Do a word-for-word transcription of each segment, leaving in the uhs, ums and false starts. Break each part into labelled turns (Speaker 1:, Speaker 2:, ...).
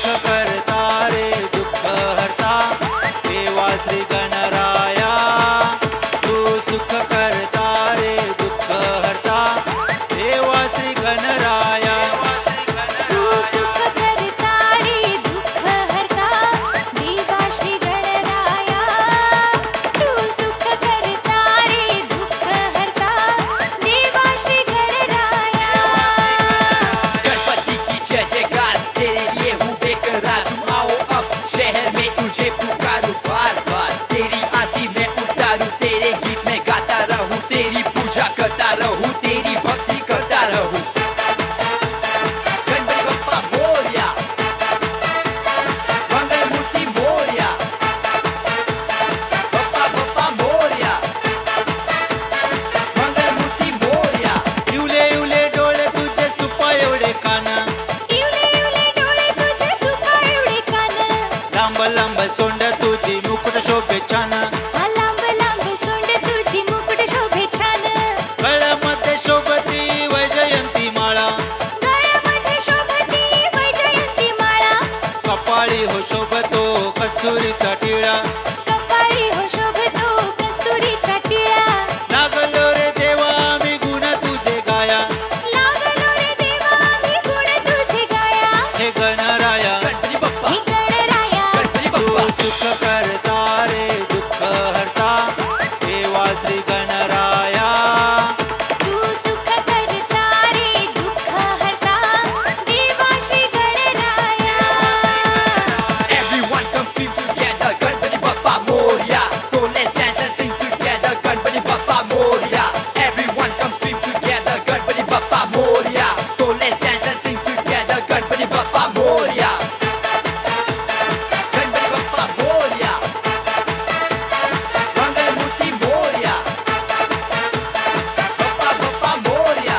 Speaker 1: सुख करता रे दुःख हरता देवा श्री गणराया तू सुख करता रे दुःख हरता देवा श्री गणराया
Speaker 2: तू सुख करता रे दुःख हरता देवा श्री गणराया तू सुख करता रे दुःख हरता देवा श्री गणराया
Speaker 3: गणपति की जय जयकार तेरे लिए हूँ बेकरार तुम आओ अब शहर में तुझे पुकारूं बार बार तेरी आरती में उतारूं तेरे गीत में गाता रहूं तेरी पूजा करता रहूं तेरी भक्ति करता रहूं गणपति बप्पा मोरया मंगल मूर्ति मोरया बप्पा बप्पा मोरया मंगल मूर्ति मोरया
Speaker 1: इवले इवले डोळे तुझे सुपा एवढे कान
Speaker 2: इवले इवले डोळे तुझे सुपा एवढे कान
Speaker 1: लांब लांब सोंड तुझी मुकुट शोभे छान
Speaker 2: हा लांब लांब सोंड तुझी मुकुट शोभे छान
Speaker 1: गळ्यामध्ये शोभती वैजयंती माळा
Speaker 2: गळ्यामध्ये शोभती वैजयंती माळा
Speaker 1: कपाळी हो शोभतो कस्तुरीचा टिळा
Speaker 2: कपाळी हो शोभतो कस्तुरीचा टिळा
Speaker 1: लागलो रे देवा मी गुण तुझे गाया
Speaker 2: लागलो रे देवा मी गुण तुझे गाया
Speaker 1: हे गणराया
Speaker 3: गणपति बप्पा
Speaker 2: हे गणराया
Speaker 3: गणपति
Speaker 1: तू
Speaker 3: बप्पा
Speaker 1: सुख करता रे दुःख हरता देवा श्री गणराया
Speaker 2: तू सुख करता रे दुःख हरता देवा Shri Ganaraya
Speaker 3: Everyone come sing together, Ganpati Bappa Moria. So let's dance and sing together, Ganpati Bappa Moria. Everyone come sing together, Ganpati Bappa Moria. So let's dance and sing together, Ganpati Bappa Moria. Ganpati Bappa Moria. Mangal Murti Moria. Bappa Bappa Moria.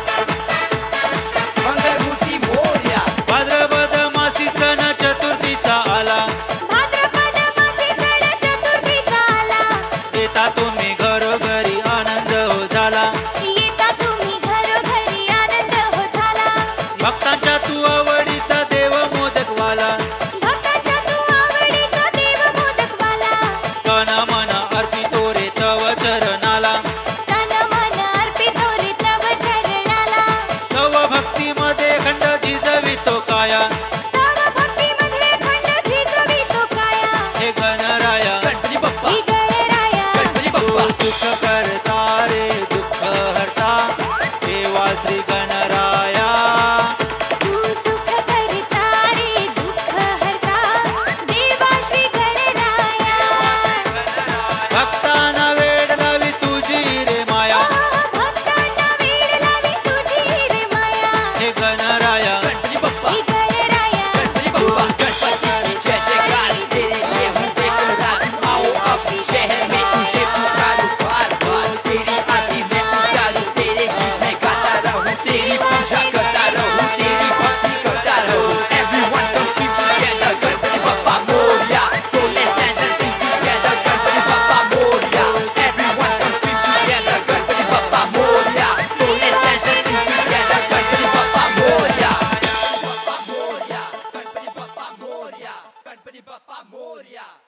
Speaker 3: Mangal Murti Moria.
Speaker 1: भाद्रपद मासी सण चतुर्थीचा आला
Speaker 2: भाद्रपद मासी सण चतुर्थीचा आला
Speaker 1: देता तुम्ही घरोघरी आनंद हो झाला
Speaker 2: येता तुम्ही घरोघरी आनंद हो झाला
Speaker 1: भक्तांच्या तू आवडीचा देव मोदकवाला
Speaker 2: भक्तांच्या तू आवडीचा देव मोदकवाला
Speaker 1: तन मन अर्पितो रे तव चरणाला
Speaker 2: तन मन अर्पितो रे तव चरणाला
Speaker 1: तव भक्तीमध्ये खंड झिजवितो काया
Speaker 2: तव भक्तीमध्ये खंड झिजवितो काया
Speaker 1: हे गणराया
Speaker 3: Ganpati Bappa.
Speaker 2: हे गणराया
Speaker 3: Ganpati
Speaker 1: तू
Speaker 3: Bappa.
Speaker 1: सुख करता रे दुःख हरता देवा श्री गणराया
Speaker 2: तू सुख करता रे दुःख हरता देवा श्री गणराया
Speaker 1: भक्तांना वेड लावी तुझी रे माया
Speaker 2: भक्तांना वेड लावी तुझी रे माया
Speaker 1: हे गणराया
Speaker 3: Ganpati Bappa.
Speaker 2: हे गणराया
Speaker 3: गणपति बप्पा गणपति की जय जयकार तेरे लिए हूँ बेकरार तुम आओ अब शहर में तुझे पुकारूं बार बार तेरी आरती में उतारूं तेरे गीत में गाता रहूं तेरी पूजा करता रहूं तेरी भक्ति करता रहूं Everyone come sing together Ganpati Bappa Morya So let's dance and sing together Ganpati Bappa Morya Everyone come sing together Ganpati Bappa Morya So let's dance and sing together Ganpati Bappa Morya Bappa Moria, Ganpati Bappa Moria, Ganpati Bappa Moria.